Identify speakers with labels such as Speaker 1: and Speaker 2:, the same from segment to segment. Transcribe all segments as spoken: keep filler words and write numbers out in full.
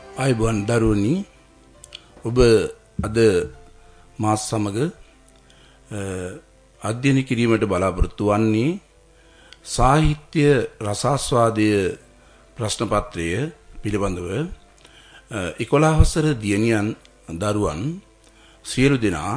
Speaker 1: අයිබෝන් දරුවනි ඔබ අද මාස සමග අධ්‍යයනය කිරීමට බලාපොරොත්තු වන්නේ සාහිත්‍ය රසාස්වාදය ප්‍රශ්න පත්‍රය පිළිබඳව එකොළහ වසර දියණියන් දරුවන් සියලු දෙනා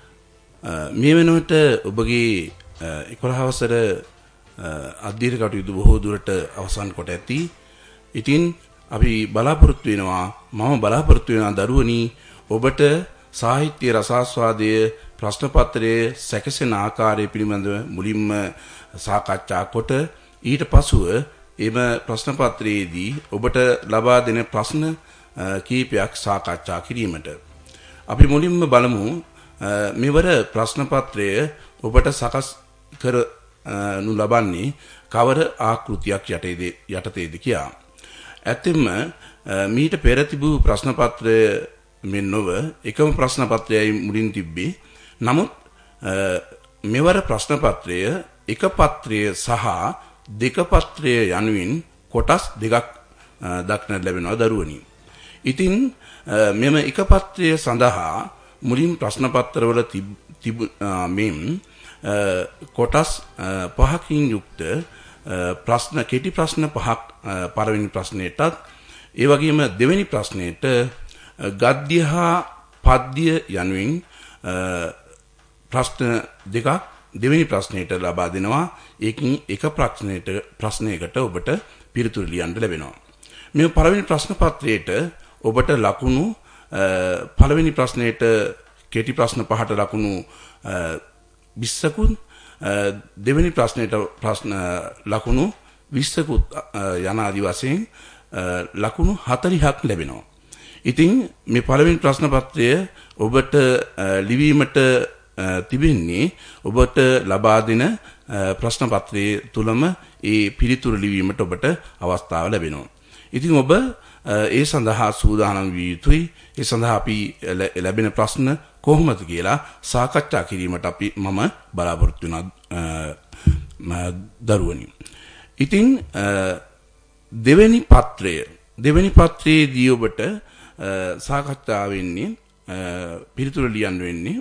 Speaker 1: මේ වෙනුවට ඔබගේ එකොළහ වසර අධ්‍යයන කටයුතු බොහෝ දුරට අවසන් කොට ඇති. ඉතින් අපි බලාපොරොත්තු වෙනවා මම බලාපොරොත්තු වෙනවා දරුවනි ඔබට සාහිත්‍ය රසාස්වාදය ප්‍රශ්න පත්‍රයේ සැකසෙන ආකාරය පිළිබඳව මුලින්ම සාකච්ඡා කොට ඊට පසුව එම ප්‍රශ්න පත්‍රයේදී ඔබට ලබා දෙන ප්‍රශ්න කීපයක් සාකච්ඡා කිරීමට අපි මුලින්ම බලමු මෙවර ප්‍රශ්න පත්‍රය ඔබට සකස් කරනු ලබන්නේ කවර ආකෘතියක් යටතේද කියා. ඇත්තෙන්ම මීට පෙර තිබූ ප්‍රශ්න පත්‍රය මෙන් නොව එකම ප්‍රශ්න පත්‍රයයි මුලින් තිබ්බේ. නමුත් මෙවර ප්‍රශ්න පත්‍රය එක පත්‍රය සහ දෙක පත්‍රය යනුවෙන් කොටස් දෙකක් දක්නට ලැබෙනවා දරුවනි. ඉතින් මෙම එක පත්‍රය සඳහා මුලින් ප්‍රශ්න පත්‍රවල තිබු මෙම් කොටස් පහකින් යුක්ත ප්‍රශ්න කෙටි ප්‍රශ්න පහක් පළවෙනි ප්‍රශ්නයටත් ඒ වගේම දෙවෙනි ප්‍රශ්නයට ගද්‍ය හා පද්‍ය යනුවෙන් ප්‍රශ්න දෙකක් දෙවෙනි ප්‍රශ්නයට ලබා දෙනවා. ඒකින් එක ප්‍රශ්නයකට ප්‍රශ්නයකට ඔබට පිළිතුරු ලියන්න ලැබෙනවා. මේ පළවෙනි ප්‍රශ්න පත්‍රයේට ඔබට ලකුණු පළවෙනි ප්‍රශ්නයට කෙටි ප්‍රශ්න පහට ලකුණු විස්සකුත් දෙවෙනි ප්‍රශ්නයට ප්‍රශ්න ලකුණු විස්සකුත් යන ආදි වශයෙන් ලකුණු හතළිහක් ලැබෙනවා. ඉතින් මේ පළවෙනි ප්‍රශ්න පත්‍රය ඔබට ලිවීමට තිබෙන්නේ ඔබට ලබා දෙන ප්‍රශ්න පත්‍රයේ තුලම ඒ පිළිතුරු ලිවීමට ඔබට අවස්ථාව ලැබෙනවා. ඉතින් ඔබ ඒ සඳහා සූදානම් විය යුතුයි. ඒ සඳහා අපි ලැබෙන ප්‍රශ්න කොහොමද කියලා සාකච්ඡා කිරීමට අපි මම බලාපොරොත්තු වෙනවා දරුවනි. ඉතින් දෙවෙනි පත්‍රය දෙවෙනි පත්‍රයේදී ඔබට සාකච්ඡා වෙන්නේ පිළිතුරු ලියන්න වෙන්නේ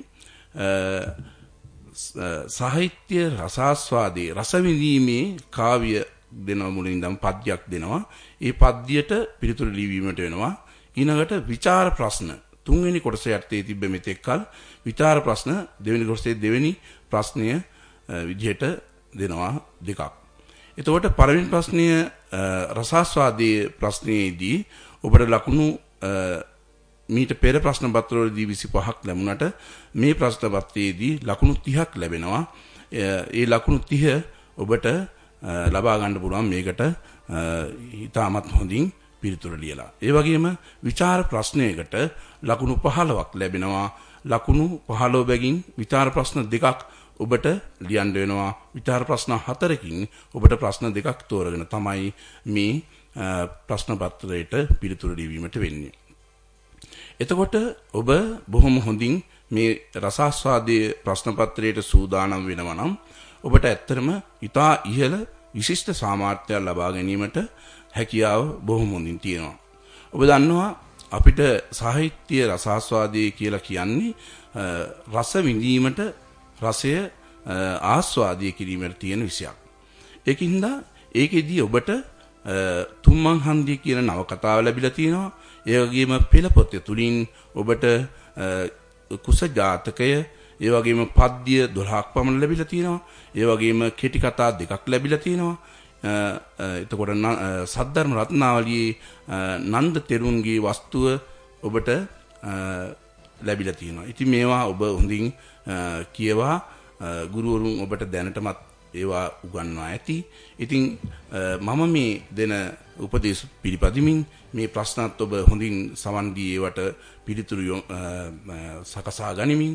Speaker 1: සාහිත්‍ය රසාස්වාදයේ රස විඳීමේ කාව්‍ය දෙනවා මුලින් ඉඳන් පද්‍යයක් දෙනවා. ඒ පද්‍යයට පිළිතුරු ලිවීමට වෙනවා. ඊළඟට විචාර ප්‍රශ්න තුන්වෙනි කොටස යටතේ තිබෙ මෙතෙක් කල විචාර ප්‍රශ්න දෙවෙනි කොටසේ දෙවෙනි ප්‍රශ්නය විදිහට දෙනවා දෙකක්. එතකොට පළවෙනි ප්‍රශ්නය රසාස්වාදයේ ප්‍රශ්නයේදී ඔබට ලකුණු මීට පෙර ප්‍රශ්න පත්‍රවලදී විසිපහක් ලැබුණාට මේ ප්‍රශ්න පත්‍රයේදී ලකුණු තිහක් ලැබෙනවා. ඒ ලකුණු තිහ ඔබට ලබා ගන්න පුළුවන් මේකට ඉතාමත් හොඳින් පිළිතුරු ලියලා. ඒ වගේම විචාර ප්‍රශ්නයකට ලකුණු පහළොවක් ලැබෙනවා. ලකුණු පහළොව බැගින් විචාර ප්‍රශ්න දෙකක් ඔබට ලියන්න වෙනවා. විචාර ප්‍රශ්න හතරකින් ඔබට ප්‍රශ්න දෙකක් තෝරගෙන තමයි මේ ප්‍රශ්න පත්‍රයට පිළිතුරු ලිවීමට වෙන්නේ. එතකොට ඔබ බොහොම හොඳින් මේ රසාස්වාදයේ ප්‍රශ්න පත්‍රයට සූදානම් වෙනවා නම් ඔබට ඇත්තටම ඉතා ඉහළ විශිෂ්ට සාමර්ථ්‍යයක් ලබා ගැනීමට හැකියාව බොහොම හොඳින් තියෙනවා. ඔබ දන්නවා අපිට සාහිත්‍ය රසාස්වාදයේ කියලා කියන්නේ රස විඳීමට රසය ආස්වාදය කිරීමට තියෙන විෂයක්. ඒකින්ද ඒකෙදී ඔබට තුම්මන් හන්දිය කියන නවකතාව ලැබිලා තියෙනවා. ඒ වගේම පෙළ පොත තුලින් ඔබට කුස ජාතකය ඒ වගේම පද්‍ය දොළහක් පමණ ලැබිලා තියෙනවා. ඒ වගේම කෙටි කතා දෙකක් ලැබිලා තියෙනවා. එතකොට සද්ධර්ම රත්නාවලියේ නන්ද තෙරුන්ගේ වස්තුව ඔබට ලැබිලා තියෙනවා. ඉතින් මේවා ඔබ හොඳින් කියවා ගුරුවරුන් ඔබට දැනටමත් ඒවා උගන්වා ඇති. ඉතින් මම මේ දෙන උපදේශ පිළිපදිමින් මේ ප්‍රශ්නත් ඔබ හොඳින් සමන් දී ඒවට පිළිතුරු සකසා ගනිමින්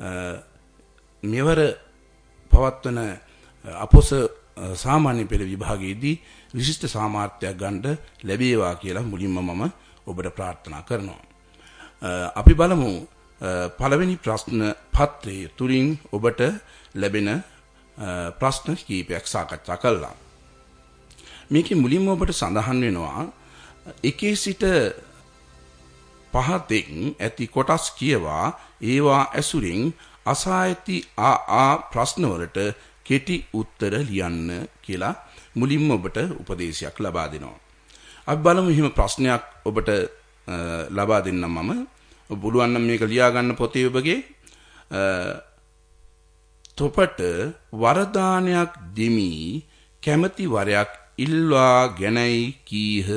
Speaker 1: මෙවර පවත්වන අපොස සාමාන්‍ය පෙළ විභාගයේදී විශිෂ්ට සාමර්ථ්‍යයක් ගන්න ලැබේවා කියලා මුලින්ම මම ඔබට ප්‍රාර්ථනා කරනවා. අපි බලමු පළවෙනි ප්‍රශ්න පත්‍රයේ තුලින් ඔබට ලැබෙන ප්‍රශ්න කීපයක් සාකච්ඡා කළා. මේකේ මුලින්ම ඔබට සඳහන් වෙනවා එකේ සිට පහතෙන් ඇති කොටස් කියවා ඒවා ඇසුරින් අසා ඇති ආ ආ ප්‍රශ්න වලට කෙටි උත්තර ලියන්න කියලා මුලින්ම ඔබට උපදේශයක් ලබා දෙනවා. අපි බලමු එහෙම ප්‍රශ්නයක් ඔබට ලබා දෙන්නම් මම. ඔබ පුළුවන් නම් මේක ලියා ගන්න පොතේ ඔබගේ තොපට වරදානයක් දෙමි කැමැති වරයක් ඉල්වා ගැනයි කීහ.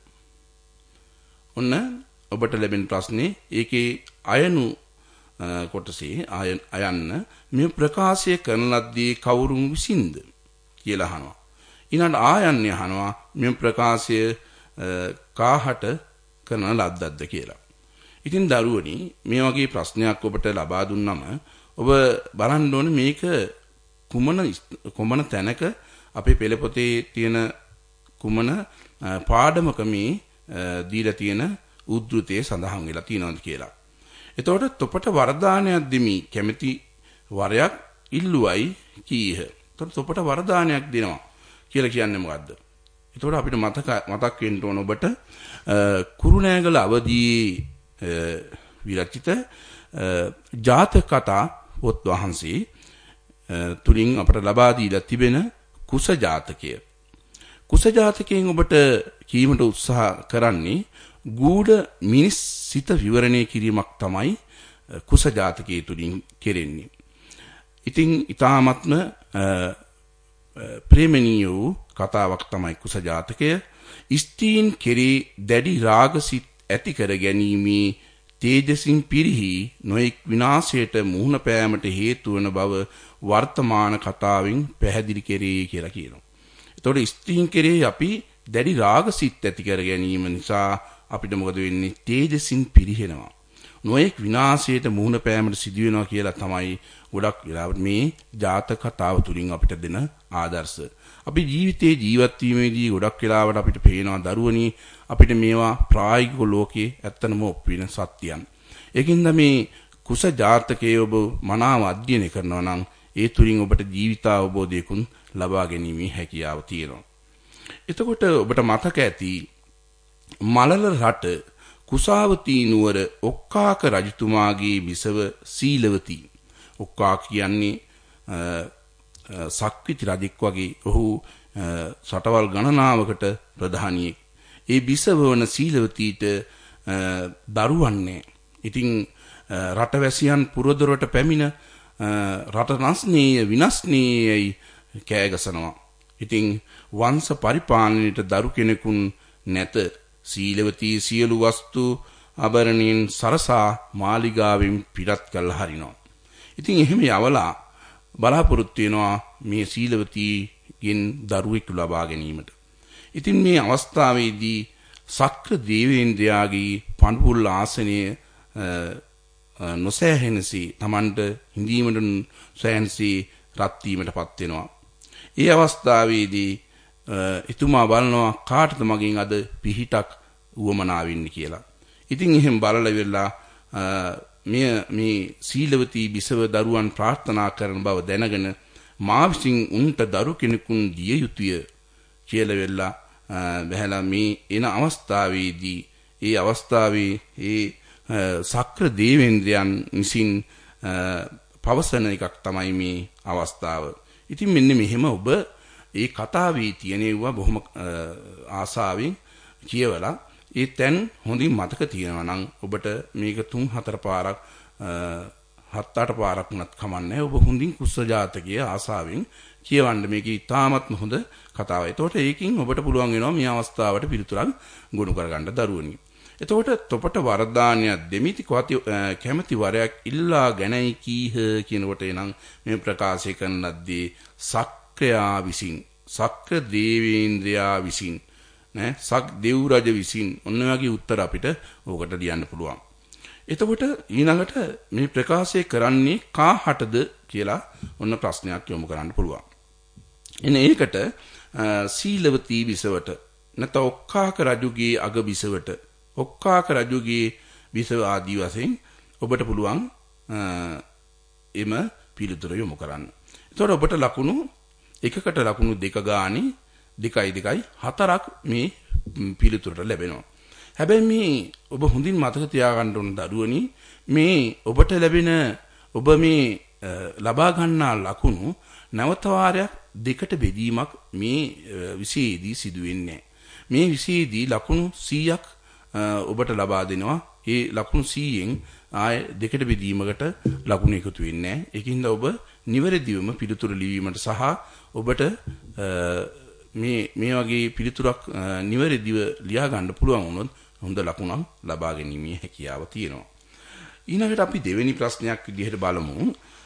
Speaker 1: ඔන්න ඔබට ලැබෙන ප්‍රශ්නේ ඒකේ අයනු කොටසේ අයන්න මේ ප්‍රකාශය කරන ලද්දේ කවුරුන් විසින්ද කියලා අහනවා. ඊළඟ ආයන්නේ අහනවා මේ ප්‍රකාශය කාහට කරන ලද්දක්ද කියලා. ඉතින් දරුවනි මේ වගේ ප්‍රශ්නයක් ඔබට ලබා දුන්නම ඔබ බලන්න ඕනේ මේක කුමන කුමන තැනක අපේ පෙළ පොතේ තියෙන කුමන පාඩමක මේ දීලා තියෙන උද්ෘතයේ සඳහන් වෙලා තියෙනවද කියලා. එතකොට තොපට වරදානයක් දෙමි කැමැති වරයක් ඉල්ලුවයි කීහ. එතකොට තොපට වරදානයක් දෙනවා කියලා කියන්නේ මොකද්ද? එතකොට අපිට මතක මතක් වෙන්න ඕන ඔබට කුරුණෑගල අවදියේ විරචිත ජාතක කතා පොත් වහන්සේ තුලින් අපට ලබා දීලා තිබෙන කුස ජාතකය. කුස ජාතකයෙන් ඔබට කීමට උත්සාහ කරන්නේ ගූඪ මිනිස් සිත විවරණය කිරීමක් තමයි කුස ජාතකයේ තුලින් කෙරෙන්නේ. ඉතින් ඊ타මත්ම ප්‍රේමණීය වූ කතාවක් තමයි කුස ජාතකය. ස්ත්‍රීන් කෙරේ දැඩි රාගසිත ඇති කර ගැනීමේ තේජසින් පිරිහි නොඑක් විනාශයට මුහුණ පෑමට හේතු වන බව වර්තමාන කතාවෙන් පැහැදිලි කෙරේ කියලා කියනවා. එතකොට ස්ත්‍රීන් කෙරේ අපි දැඩි රාගසිත ඇති කර ගැනීම නිසා අපිට මොකද වෙන්නේ? තේජසින් පිරිහෙනවා. නොඑක් විනාශයට මුහුණ පෑමට සිදු වෙනවා කියලා තමයි ගොඩක් වෙලාවට මේ ජාතක කතාව තුලින් අපිට දෙන ආදර්ශ. අපි ජීවිතේ ජීවත් වීමේදී ගොඩක් වෙලාවට අපිට පේනවා දරුවනි අපිට මේවා ප්‍රායෝගික ලෝකයේ ඇත්තම ඔප්පු වෙන සත්‍යයන්. ඒකින්ද මේ කුස ජාතකයේ ඔබ මනාව අධ්‍යයනය කරනවා නම් ඒ තුලින් ඔබට ජීවිතාවබෝධයකුන් ලබා ගැනීමේ හැකියාව තියෙනවා. එතකොට ඔබට මතක ඇති මලල රට කුසාවතී නුවර ඔක්කාක රජතුමාගේ බිසව සීලවතී. ඔක්කාක කියන්නේ සක්විති රජෙක් වගේ. ඔහු සටවල් ගණනාවකට ප්‍රධානියෙක්. ඒ බිසව වන සීලවතීට දරුවන් නැහැ. ඉතින් රටවැසියන් පුරදොරට පැමිණ රට නැස්නීය විනාශනීයයි කෑගසනවා. ඉතින් වංශ පරිපාලනයට දරු කෙනෙකුන් නැත. සීලවතී සියලු වස්තු ආභරණීන් සරසා මාලිගාවෙන් පිටත් කළා හරිනවා. ඉතින් එහෙම යවලා බලාපොරොත්තු වෙනවා මේ සීලවතීගෙන් දරුවෙක් ලබා ගැනීමට. ඉතින් මේ අවස්ථාවේදී සක්‍ර දේවේන්ද්‍රයාගේ පණුපුල් ආසනයේ නොසෑහෙනසී Tamanට හිඳීමට සෑහෙනසී රත් වීමටපත් වෙනවා. ඒ අවස්ථාවේදී එතුමා බලනවා කාටද මගෙන් අද පිහිටක් උවමනා වෙන්නේ කියලා. ඉතින් එහෙම බලලා ඉවරලා මේ මේ සීලවතී බිසව දරුවන් ප්‍රාර්ථනා කරන බව දැනගෙන මා විසින් උන්ට දරු කෙනෙකුන් දිය යුතුය කියලා වෙලා බහැලා මේ එන අවස්ථාවේදී ඒ අවස්ථාවේ ඒ සක්‍ර දේවේන්ද්‍රයන් විසින් පවසන එකක් තමයි මේ අවස්ථාව. ඉතින් මෙන්න මෙහෙම ඔබ ඒ කතාවේ තියෙනවා බොහොම ආසාවෙන් කියවලා ඒ තැන් හොඳින් මතක තියෙනවා නම් ඔබට මේක තුන් හතර පාරක් හත් අට පාරක් වුණත් කමන්නේ. ඔබ හොඳින් කුස ජාතකයේ ආසාවෙන් කියවන්න. මේක ඉතාමත්ම හොඳ කතාවක්. එතකොට ඒකින් ඔබට පුළුවන් වෙනවා මේ අවස්ථාවට පිළිතුරක් ගොනු කරගන්න දරුවනි. එතකොට තොපට වරදානයක් දෙමිති කැමැති වරයක් ඉල්ලා ගැනයි කීහ කියනකොට එනම් මේ ප්‍රකාශය කරන ලද්දේ සක්‍රයා විසින් සක්‍ර දේවේන්ද්‍රයා විසින් නේ සක් දෙව් රජ විසින් ඔන්න වගේ උත්තර අපිට ඕකට ලියන්න පුළුවන්. එතකොට ඊළඟට මේ ප්‍රකාශය කරන්නේ කාහටද කියලා ඔන්න ප්‍රශ්නයක් යොමු කරන්න පුළුවන්. එන්න ඒකට සීලවතී බිසවට නැත්නම් ඔක්කාක රජුගේ අග බිසවට ඔක්කාක රජුගේ බිසව ආදී වශයෙන් ඔබට පුළුවන් එම පිළිතුර යොමු කරන්න. එතකොට ඔබට ලකුණු එකකට ලකුණු දෙක ගානේ දෙකයි දෙකයි හතරක් මේ පිළිතුරට ලැබෙනවා. හැබැයි මේ ඔබ හොඳින් මතක තියාගන්න ඕන දරුවනි මේ ඔබට ලැබෙන ඔබ මේ ලබා ගන්නා ලකුණු නැවත වාරයක් දෙකට බෙදීමක් මේ විෂයේදී සිදු වෙන්නේ. මේ විෂයේදී ලකුණු සීයක් ඔබට ලබා දෙනවා. ඒ ලකුණු සීයෙන් ආය දෙකට බෙදීමකට ලකුණු එකතු වෙන්නේ නැහැ. ඒකින්ද ඔබ නිවැරදිවම පිළිතුරු ලිවීමට සහ ඔබට මේ මේ වගේ පිළිතුරක් නිවැරදිව ලියා ගන්න පුළුවන් වුණොත් හොඳ ලකුණක් ලබා ගැනීමේ හැකියාව තියෙනවා. ඊළඟට අපි දෙවෙනි ප්‍රශ්නයක් විදිහට බලමු.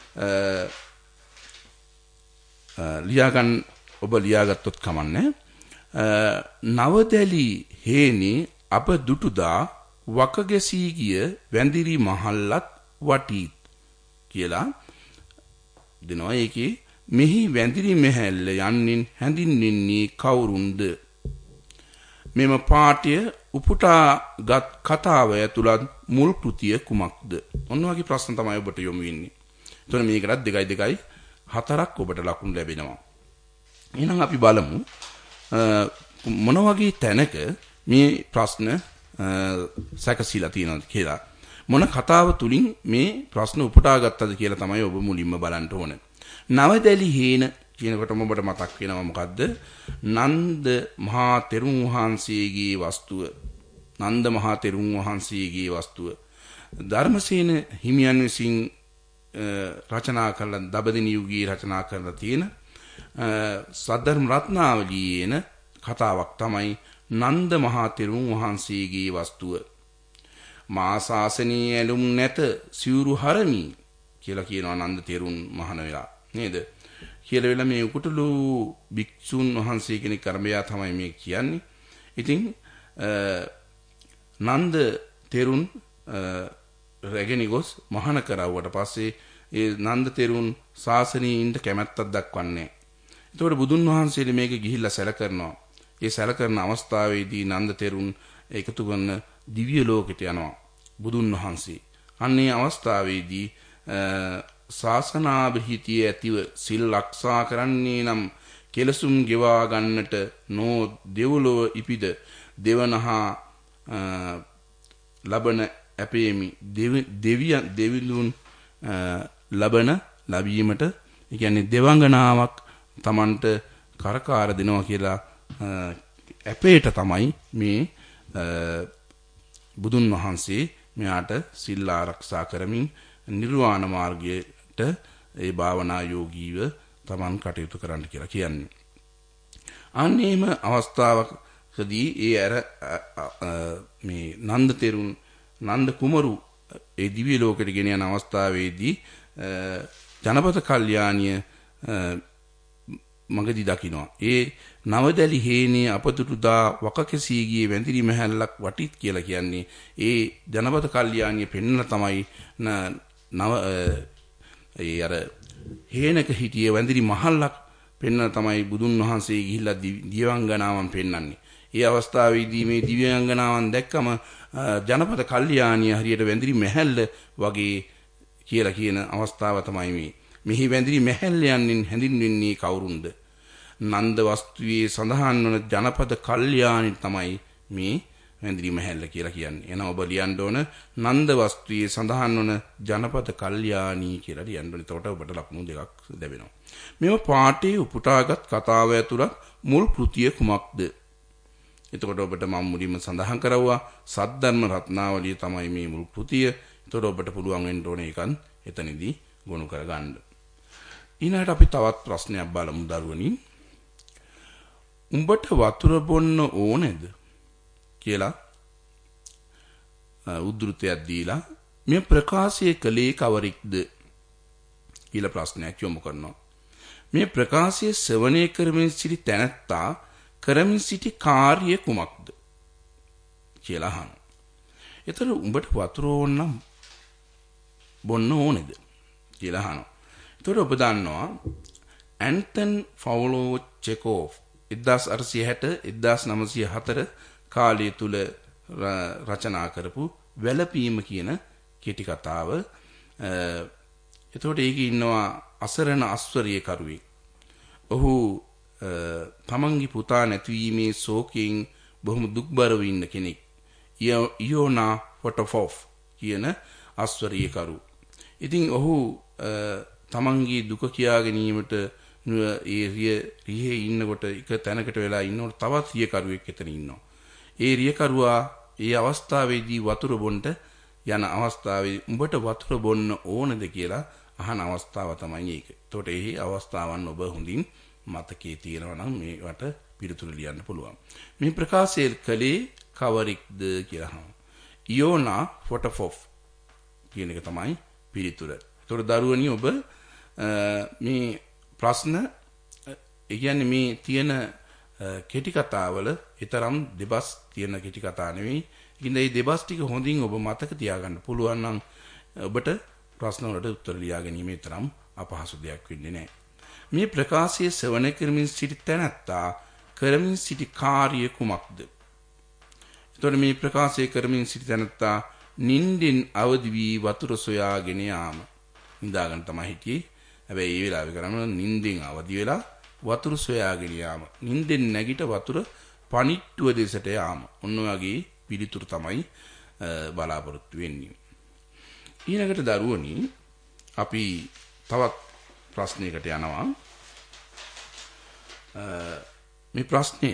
Speaker 1: ලියා ගන්න ඔබ ලියාගත්තොත් කමන්නේ. නවදැලි හේනේ අප දුටුදා වකගැසී ගිය වැඳිරි මහල්ලත් වටීත් කියලා දෙනවා. ඒකේ මෙහි වැඳිරි මහල්ල යන්නින් හැඳින්වෙන්නේ කවුරුන්ද? මෙම පාඨය උපුටාගත් කතාව ඇතුළත් මුල් කෘතිය කුමක්ද? ඔන්න වගේ ප්‍රශ්න තමයි ඔබට යොමු වෙන්නේ. එතකොට මේකටත් දෙකයි දෙකයි හතරක් ඔබට ලකුණු ලැබෙනවා. එහෙනම් අපි බලමු මොන වගේ තැනක මේ ප්‍රශ්න සැකසීලා තියෙනවද කියලා. මොන කතාව තුලින් මේ ප්‍රශ්න උපුටා ගත්තද කියලා තමයි ඔබ මුලින්ම බලන්න ඕන. නවදැලි හේන කියනකොටම ඔබට මතක් වෙනවා මොකද්ද? නන්ද මහා තෙරුන් වහන්සේගේ වස්තුව. නන්ද මහා තෙරුන් වහන්සේගේ වස්තුව. ධර්මසේන හිමියන් විසින් රචනා කළ දඹදිව යුගයේ රචනා කරලා තියෙන සද්ධර්ම රත්නාවලියේන කතාවක් තමයි නන්ද මහා තෙරුන් වහන්සේගේ වස්තුව. මා ශාසනයේ ඇලුම් නැත සිවුරු හරමි කියලා කියනවා නන්ද තෙරුන් මහණ වෙලා නේද? කියලා වෙලා මේ උකුටලු භික්ෂුන් වහන්සේ කෙනෙක් කරඹයා තමයි මේ කියන්නේ. ඉතින් නන්ද තෙරුන් රැගෙන ගොස් මහාන කරවුවට පස්සේ ඒ නන්ද තෙරුන් ශාසනයේ ඉන්න කැමැත්තක් දක්වන්නේ. එතකොට බුදුන් වහන්සේට මේක ගිහිල්ලා සැල කරනවා. ඒ සැල කරන අවස්ථාවේදී නන්ද තෙරුන් එකතු කරන දිව්‍ය ලෝකෙට යනවා බුදුන් වහන්සේ. අන්නේ අවස්ථාවේදී ශාසනාභිහිතිය ඇතිව සිල් ආරක්ෂා කරන්නේ නම් කෙලසුම් ගෙවා ගන්නට නෝ දෙව්ලොව ඉපිද දෙවනහා ලබන අපේමි දෙවියන් දෙවිඳුන් ලබන ලැබීමට ඒ කියන්නේ දෙවංගනාවක් Tamanට කරකාර දෙනවා කියලා අපේට තමයි මේ බුදුන් වහන්සේ මෙයාට සිල් ආරක්ෂා කරමින් නිර්වාණ මාර්ගයට ඒ භාවනා යෝගීව Taman කටයුතු කරන්න කියලා කියන්නේ. අන්නේම අවස්ථාවකදී ඒ අර මේ නන්ද තෙරුන් නන්ද කුමරු ඒ දිව්‍ය ලෝකෙට ගෙන යන අවස්ථාවේදී ජනපද කල්යාණිය මගදී දකින්නවා. ඒ නවදැලි හේනේ අපතුටුදා වකකසී ගියේ වැඳිරි මහල්ලක් වටිත් කියලා කියන්නේ ඒ ජනපද කල්යාණිය පෙන්වන තමයි නව ඒ අර හේනක හිටියේ වැඳිරි මහල්ලක් පෙන්වන තමයි බුදුන් වහන්සේ ගිහිල්ලා දිව්‍යාංගනාවන් පෙන්වන්නේ. ඒ අවස්ථාවේදී මේ දිව්‍යාංගනාවන් දැක්කම ජනපද කල්යාණිය හරියට වැඳිරි මහල්ල වගේ කියලා කියන අවස්ථාව තමයි මේ. මෙහි වැඳිරි මහල්ල යන්නින් හැඳින්වෙන්නේ කවුරුන්ද? නන්ද වස්තුවේ සඳහන් වන ජනපද කල්යාණි තමයි මේ වැඳිරි මහල්ල කියලා කියන්නේ. එහෙනම් ඔබ ලියන්න ඕන නන්ද වස්තුවේ සඳහන් වන ජනපද කල්යාණි කියලා ලියන්න ඕනේ. එතකොට ඔබට ලකුණු දෙකක් ලැබෙනවා. මේව පාඨයේ උපුටාගත් කතාව ඇතුළත් මුල් කෘතිය කුමක්ද? එතකොට ඔබට මම මුලින්ම සඳහන් කරවුවා සද්ධර්ම රත්නාවලිය තමයි මේ මුල් කෘතිය. එතකොට ඔබට පුළුවන් වෙන්න ඕනේ ඒකන් එතනදී ගොනු කරගන්න. ඊළඟට අපි තවත් ප්‍රශ්නයක් බලමු දරුවනි. උඹට වතුර බොන්න ඕනේද කියලා උද්ෘතයක් දීලා මේ ප්‍රකාශය කළේ කවරෙක්ද කියලා ප්‍රශ්නයක් යොමු කරනවා. මේ ප්‍රකාශය ශ්‍රවණය කරමින් සිටි තැනැත්තා කරමින් සිටි කාර්ය කුමක්ද කියලා අහනවා. එතන උඹට වතුර ඕනනම් බොන්න ඕනේද කියලා අහනවා. එතකොට ඔබ දන්නවා ඇන්ටන් ෆවුලෝ චෙකෝව් එක්දාස් අටසිය හැට එක්දාස් නවසිය හතර කාලය තුල රචනා කරපු වැළපීම කියන කෙටි කතාව. එතකොට ඒකේ ඉන්නවා අසරණ අස්වරිය කරුවෙක්. ඔහු තමන්ගේ පුතා නැතිවීමේ ශෝකයෙන් බොහොම දුක්බරව ඉන්න කෙනෙක්. ඉයෝනා වොටොෆොෆ් කියන අස්වරීයකරු. ඉතින් ඔහු තමන්ගේ දුක කියා ගැනීමට ඒ රියේ ඉන්නකොට එක තැනකට වෙලා ඉන්නකොට තවත් රියකරුවෙක් එතන ඉන්නවා. ඒ රියකරුවා ඒ අවස්ථාවේදී වතුර බොන්න යන අවස්ථාවේ උඹට වතුර බොන්න ඕනද කියලා අහන අවස්ථාව තමයි ඒක. එතකොට ඒ අවස්ථාවන් ඔබ හොඳින් මතකයේ තියෙනවා නම් මේවට පිළිතුරු ලියන්න පුළුවන්. මේ ප්‍රකාශය කළේ කවරෙක්ද කියලා අහනවා. ඉයෝනා වොටොෆොෆ් කියන එක තමයි පිළිතුර. එතකොට දරුවනි ඔබ මේ ප්‍රශ්න ඒ කියන්නේ මේ තියෙන කෙටි කතාවල ඊතරම් දෙබස් තියෙන කෙටි කතා නෙවෙයි. ඉතින් මේ දෙබස් ටික හොඳින් ඔබ මතක තියාගන්න පුළුවන් නම් ඔබට ප්‍රශ්න වලට උත්තර ලියා ගැනීම තරම් අපහසු දෙයක් වෙන්නේ නැහැ. මේ ප්‍රකාශයේ ශ්‍රවණය කරමින් සිටි තැනැත්තා කරමින් සිටි කාර්ය කුමක්ද? එතකොට මේ ප්‍රකාශය කරමින් සිටි තැනැත්තා නින්දින් අවදි වී වතුර සොයාගෙන යාම. නිදාගෙන තමයි හිටියේ. හැබැයි ඒ වෙලාවේ කරන්නේ නින්දෙන් අවදි වෙලා වතුර සොයාගෙන යාම. නින්දෙන් නැගිට වතුර පණිට්ටුව දෙසට යාම. ඔන්න වගේ පිළිතුරු තමයි බලාපොරොත්තු වෙන්නේ. ඊළඟට දරුවනි අපි තවත් ප්‍රශ්නයකට යනවා. මේ ප්‍රශ්නය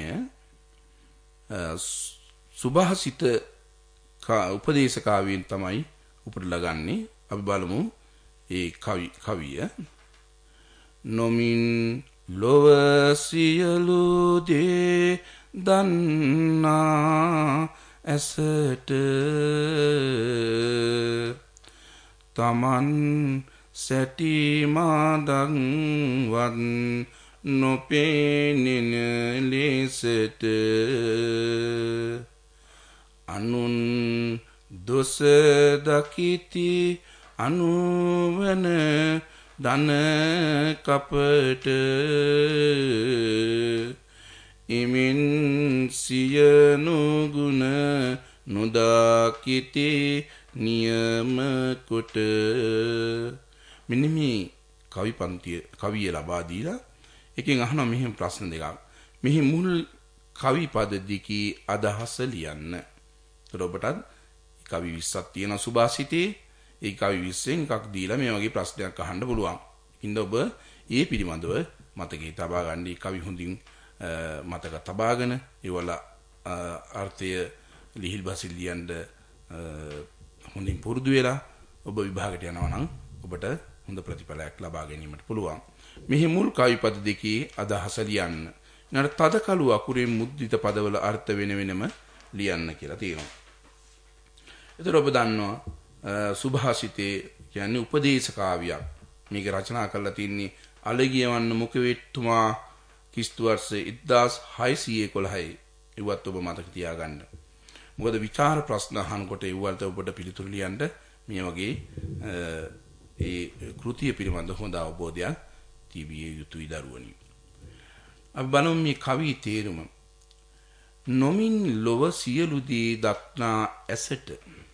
Speaker 1: සුභාසිත උපදේශ කාව්‍යයෙන් තමයි උපුටලා ගන්නෙ. අපි බලමු ඒ කවි කවිය. නොමින් ලොව සියලු දේ දන්නා ඇසට තමන් සැටි මාදන් වත් නොපෙනෙන ලෙසට අනුන් දොස දකිති අනුවන දන කපට ඉමින් සියනු ගුණ නොදකිති නියම කොට. මෙන්න මේ කවි පන්තිය කවිය ලබා දීලා එකෙන් අහනවා මෙහෙම ප්‍රශ්න දෙකක්. මෙහි මුල් කවි පද දෙකේ අදහස ලියන්න. ඒතර ඔබටත් කවි විස්සක් තියෙන සුභාසිතේ ඒ කවි විස්සෙන් එකක් දීලා මේ වගේ ප්‍රශ්නයක් අහන්න පුළුවන්. ඉතින් ඔබ ඒ පිළිබඳව මතකයේ තබා ගන්න. මේ කවි හොඳින් මතක තබාගෙන ඒවල අර්ථය ලිහිල් බසිල් ලියන්න හොඳින් පුරුදු වෙලා ඔබ විභාගයට යනවා නම් ඔබට හොඳ ප්‍රතිඵලයක් ලබා ගැනීමට පුළුවන්. මෙහි මුල් කවි පද දෙකේ අදහස ලියන්න. ඊට තද කළු අකුරෙන් මුද්‍රිත පදවල අර්ථ වෙන වෙනම ලියන්න කියලා තියෙනවා. ඒතර ඔබ දන්නවා සුභාසිතේ කියන්නේ උපදේශ කාව්‍යයක්. මේක රචනා කරලා තින්නේ අලගියවන්න මුඛවේට්තුමා කිස්තු වර්ෂ එක්දාස් හයසිය එකොළහයි. ඒවත් ඔබ මතක තියාගන්න. මොකද විචාර ප්‍රශ්න අහනකොට ඒවලට ඔබට පිළිතුරු ලියන්න මේ වගේ ඒ කෘතිය පිළිබඳ හොඳ අවබෝධයක් තිබිය යුතුයි දරුවනි. අපි බලමු මේ කවි තේරුම. නොමින් ලොව සියලු දේ දක්නා ඇසට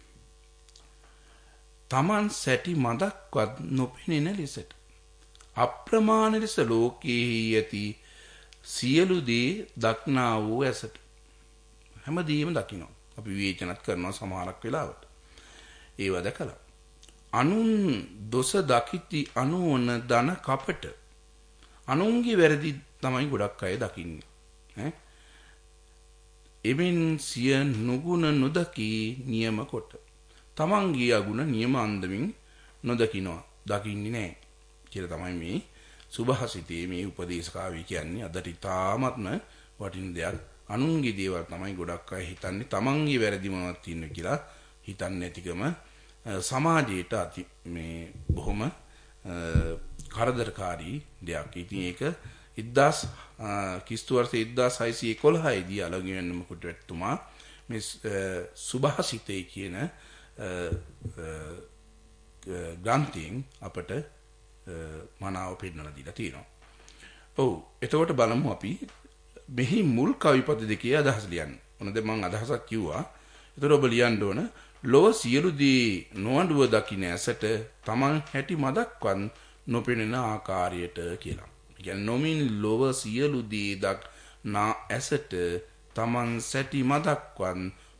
Speaker 1: තමන් සැටි මදක්වත් නොපෙනෙන ලෙසට අප්‍රමාණ ලෙස ලෝකයේ ඇති සියලු දේ දක්නා වූ ඇසට හැමදේම දකිනවා. අපි විවේචනත් කරනවා සමහරක් වෙලාවට. ඒව දැකලා අනුන් දොස දකිති අනුවන දන කපට අනුන්ගේ වැරදි තමයි ගොඩක් අය දකින්නේ. ඈ එමින් සිය නුගුණ නොදකී නියම කොට තමන්ගේ අගුණ නියම අන්දමින් නොදකිනවා දකින්නේ නැහැ කියලා තමයි මේ සුභාසිතේ මේ උපදේශ කාව්‍ය කියන්නේ. අදට ඉතාමත්ම වටින දෙයක්. අනුන්ගේ දේවල් තමයි ගොඩක් අය හිතන්නේ තමන්ගේ වැරදි මොනවද තියෙන්නේ කියලා හිතන්නේ නැතිකම සමාජයට අති මේ බොහොම කරදරකාරී දෙයක්. ඉතින් ඒක එක්දාස් කිස්තු වර්ෂ එක්දාස් හයසිය එකොළහයි දී අලගියවන්න මුඛවේට්තුමා මේ සුභාසිතේ කියන ග්‍රන්ථයෙන් අපට මනාව පෙන්වලා දීලා තියෙනවා. ඔව් එතකොට බලමු අපි මෙහි මුල් කවි පද දෙකේ අදහස් ලියන්න. මොනද මම අදහසක් කිව්වා. එතකොට ඔබ ලියන්න ඕන ලොව සියලු දී නොඅඬුව දකින්න ඇසට තමන් හැටි මදක්වත් නොපෙනෙන ආකාරයට කියලා. කියන්නේ නොමින් ලොව සියලු දී දක්නා ඇසට තමන් සැටි මදක්වත්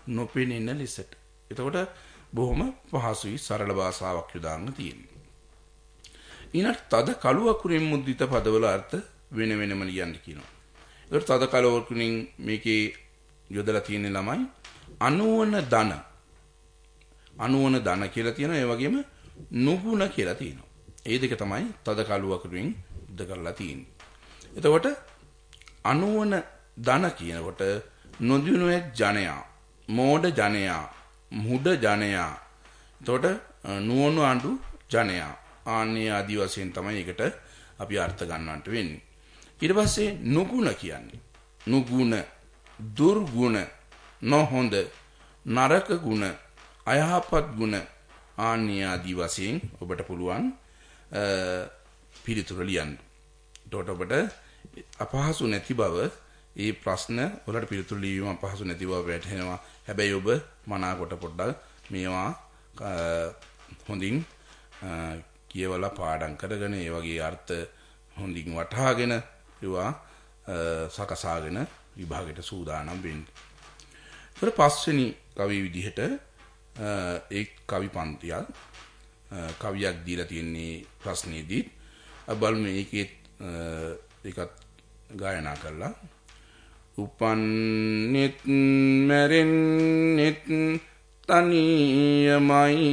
Speaker 1: නොපෙනෙන ලෙසට. එතකොට බොහොම පහසුයි සරල භාෂාවක් යොදාන්න තියෙන්නේ. ඊනට තද කළු අකුරෙන් මුද්‍රිත පදවල අර්ථ වෙන වෙනම ලියන්න කියනවා. ඒකට තද කළු අකුරෙන් මේකේ යොදලා තියෙන ළමයි අනුවන ධන අනුවන ධන කියලා තියෙනවා. ඒ වගේම නුගුණ කියලා තියෙනවා. ඒ දෙක තමයි තද කළු අකුරෙන් උද්ද කරලා තියෙන්නේ. එතකොට අනුවන ධන කියනකොට නොදිනුවේ ජනයා, මෝඩ ජනයා, මුඩ ජනයා, එතකොට නුවණ අඬු ජනයා ආන්නේ ආදි වශයෙන් තමයි ඒකට අපි අර්ථ ගන්නවන්ට වෙන්නේ. ඊට පස්සේ නුගුණ කියන්නේ නුගුණ, දුර්ගුණ, නොහොඳ, නරක ගුණ, අයහපත් ගුණ ආන්නේ ආදි වශයෙන් ඔබට පුළුවන් පිළිතුර ලියන්න. එතකොට ඔබට අපහසු නැති බව ඒ ප්‍රශ්න වලට පිළිතුරු ලියීම අපහසු නැති බව වැටහෙනවා. හැබැයි ඔබ මනාකොට පොඩ්ඩක් මේවා හොඳින් කියවලා පාඩම් කරගෙන ඒ වගේ අර්ථ හොඳින් වටහාගෙන ඒවා සකසාගෙන විභාගයට සූදානම් වෙන්න. ඊට පස්වෙනි කවි විදිහට ඒ කවි පන්තියක් කවියක් දීලා තියෙන්නේ ප්‍රශ්නේදී අබල් මේකේ ඒකත් ගායනා කළා. උපන්නෙත් මැරෙන්නෙත් තනියමයි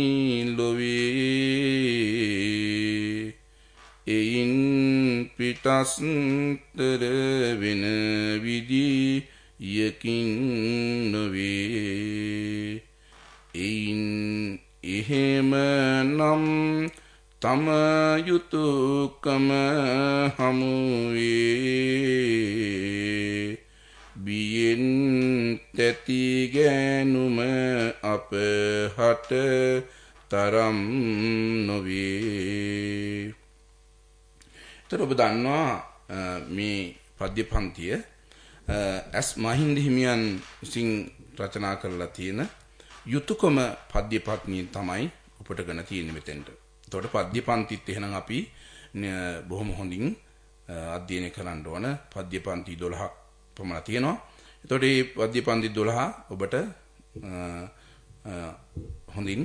Speaker 1: ලොවේ එයින් පිටස්තර වෙන විදියකින් නොවේ එයින් එහෙම නම් තම යුතුයකම හමුවේ බියෙන් තැති ගෑනුම අපහට තරම් නොවේ. ඒතර ඔබ දන්නවා මේ පද්‍ය පන්තිය එස් මහින්ද හිමියන් විසින් රචනා කරලා තියෙන යුතුයකම පද්‍ය පත්නිය තමයි උපටගෙන තියෙන්නේ මෙතෙන්ට. එතකොට පද්‍ය පන්තිත් එහෙනම් අපි බොහොම හොඳින් අධ්‍යයනය කරන්න ඕන. පද්‍ය පන්ති දොළහක් පමණ තියෙනවා. එතකොට මේ පද්‍ය පන්ති දොළහ ඔබට හොඳින්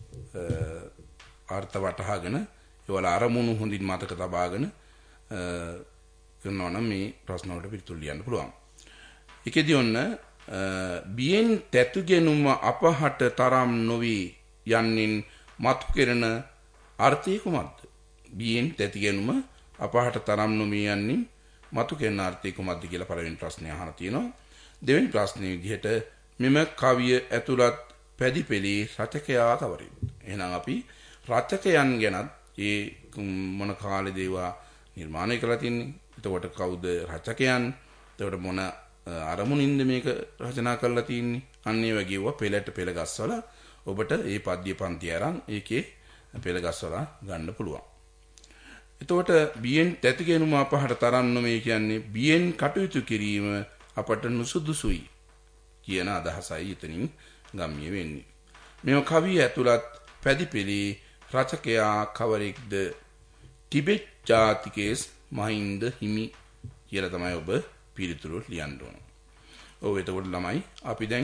Speaker 1: අර්ථ වටහාගෙන ඒවල අරමුණු හොඳින් මතක තබාගෙන කරනවා නම් මේ ප්‍රශ්න වලට පිළිතුරු ලියන්න පුළුවන්. ඒකෙදී ඔන්න බියෙන් තැතුගෙනුම අපහට තරම් නොවි යන්නින් මතු කෙරෙන අර්ථය කුමක්ද? බියෙන් තැතිගෙනුම අපහට තරම් නොවි යන්නින් මතු කෙරෙන අර්ථය කුමක්ද කියලා පළවෙනි ප්‍රශ්නේ අහන තියෙනවා. දෙවෙනි ප්‍රශ්නේ විදිහට මෙම කවිය ඇතුළත් පැදිපෙළේ රචකයා කවරේද? එහෙනම් අපි රචකයන් ගැනත් ඒ මොන කාලේ දේවා නිර්මාණය කරලා තින්නේ. එතකොට කවුද රචකයන්? එතකොට මොන අරමුණින්ද මේක රචනා කරලා තින්නේ? අන්න ඒ වගේ ඒවා පෙළට පෙළ ගස්වලා ඔබට මේ පද්‍ය පන්ති අරන් ඒකේ පෙළ ගස්වලා ගන්න පුළුවන්. එතකොට බියෙන් තැතිගෙනුම අපහට තරම් නොවේ කියන්නේ බියෙන් කටයුතු කිරීම අපට නුසුදුසුයි කියන අදහසයි එතනින් ගම්මිය වෙන්නේ. මෙම කවිය ඇතුළත් පැදිපෙළේ රචකයා කවරෙක්ද? ටිබෙට් ජාතිකේස් මහින්ද හිමි කියලා තමයි ඔබ පිළිතුරු ලියන්න ඕන. ඔව් එතකොට ළමයි අපි දැන්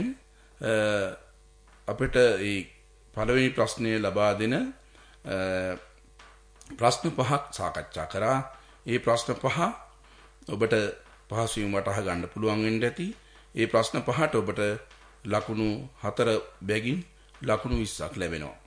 Speaker 1: අපිට මේ පළවෙනි ප්‍රශ්නය ලබා දෙන ප්‍රශ්න පහක් සාකච්ඡා කරා. ඒ ප්‍රශ්න පහ ඔබට පහසුවෙන් වටහා ගන්න පුළුවන් වෙන්න ඇති. ඒ ප්‍රශ්න පහට ඔබට ලකුණු හතර බැගින් ලකුණු විස්සක් ලැබෙනවා.